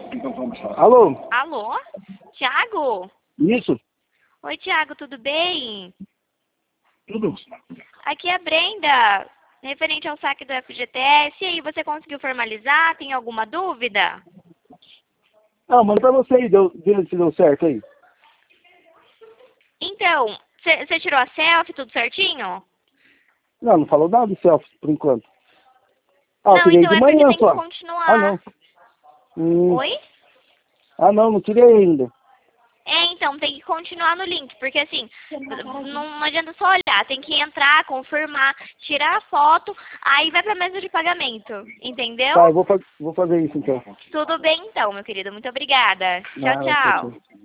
Alô? Alô? Tiago? Isso? Oi, Tiago, tudo bem? Tudo? Aqui é a Brenda, referente ao saque do FGTS. E aí, você conseguiu formalizar? Tem alguma dúvida? Ah, manda pra você aí, vê se deu certo aí. Então, você tirou a selfie, tudo certinho? Não falou nada do selfie por enquanto. Ah, eu Não, tirei então de é porque manhã tem que só. Ah, continuar. não. Hum, Oi? não tirei ainda. Então, tem que continuar no link, porque assim, não adianta só olhar, tem que entrar, confirmar, tirar a foto, aí vai pra mesa de pagamento, entendeu? Tá, eu vou fazer isso então. Tudo bem então, meu querido, muito obrigada. Tchau, Ah, tchau, tchau. tchau.